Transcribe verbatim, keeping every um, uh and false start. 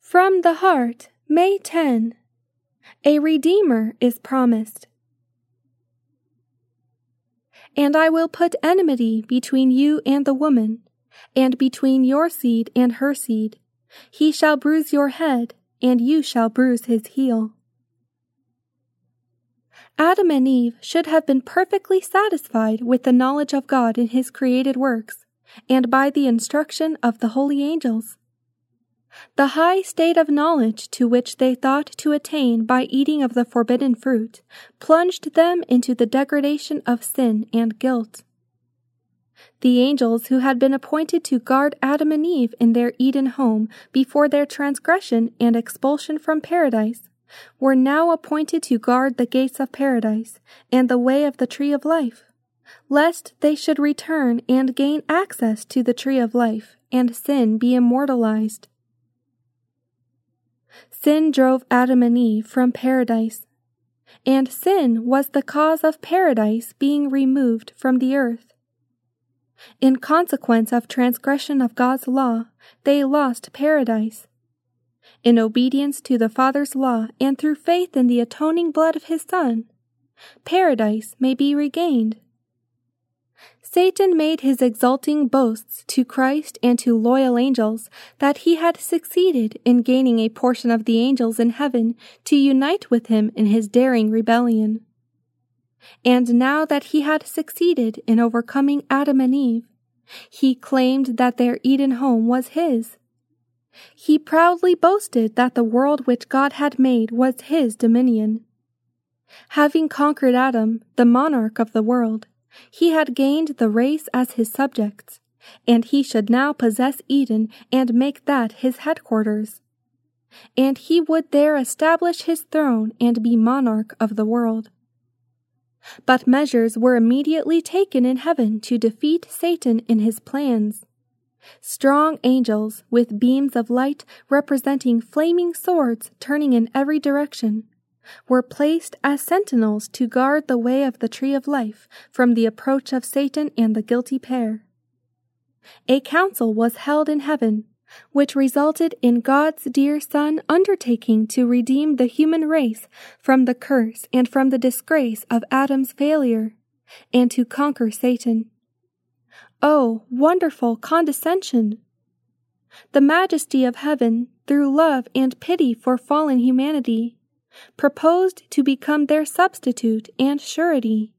From the Heart, May tenth. A Redeemer is promised. And I will put enmity between you and the woman, and between your seed and her seed. He shall bruise your head, and you shall bruise his heel. Adam and Eve should have been perfectly satisfied with the knowledge of God in his created works, and by the instruction of the holy angels. The high state of knowledge to which they thought to attain by eating of the forbidden fruit plunged them into the degradation of sin and guilt. The angels who had been appointed to guard Adam and Eve in their Eden home before their transgression and expulsion from paradise were now appointed to guard the gates of paradise and the way of the tree of life, lest they should return and gain access to the tree of life and sin be immortalized. Sin drove Adam and Eve from paradise, and sin was the cause of paradise being removed from the earth. In consequence of transgression of God's law, they lost paradise. In obedience to the Father's law and through faith in the atoning blood of his Son, paradise may be regained. Satan made his exulting boasts to Christ and to loyal angels that he had succeeded in gaining a portion of the angels in heaven to unite with him in his daring rebellion. And now that he had succeeded in overcoming Adam and Eve, he claimed that their Eden home was his. He proudly boasted that the world which God had made was his dominion. Having conquered Adam, the monarch of the world, he had gained the race as his subjects, and he should now possess Eden and make that his headquarters. And he would there establish his throne and be monarch of the world. But measures were immediately taken in heaven to defeat Satan in his plans. Strong angels, with beams of light representing flaming swords turning in every direction, were placed as sentinels to guard the way of the tree of life from the approach of Satan and the guilty pair. A council was held in heaven, which resulted in God's dear Son undertaking to redeem the human race from the curse and from the disgrace of Adam's failure, and to conquer Satan. Oh, wonderful condescension! The majesty of heaven, through love and pity for fallen humanity, proposed to become their substitute and surety.